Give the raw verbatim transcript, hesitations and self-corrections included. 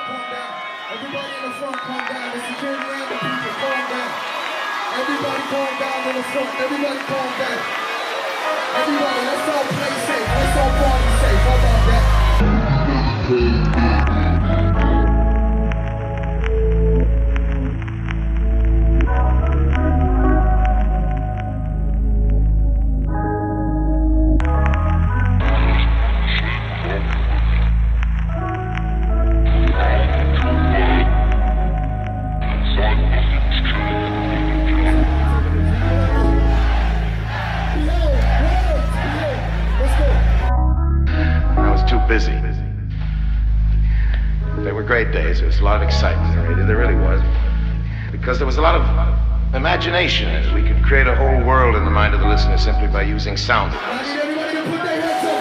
calm down. Everybody in the front, calm down. The security and the people, calm down. Everybody calm down in the front. Everybody calm down. Everybody, let's all play safe. Let's all party safe. How about that? Busy. They were great days. There was a lot of excitement in the radio. There really was. Because there was a lot of imagination. We could create a whole world in the mind of the listener simply by using sound. I need everybody to put their hands up.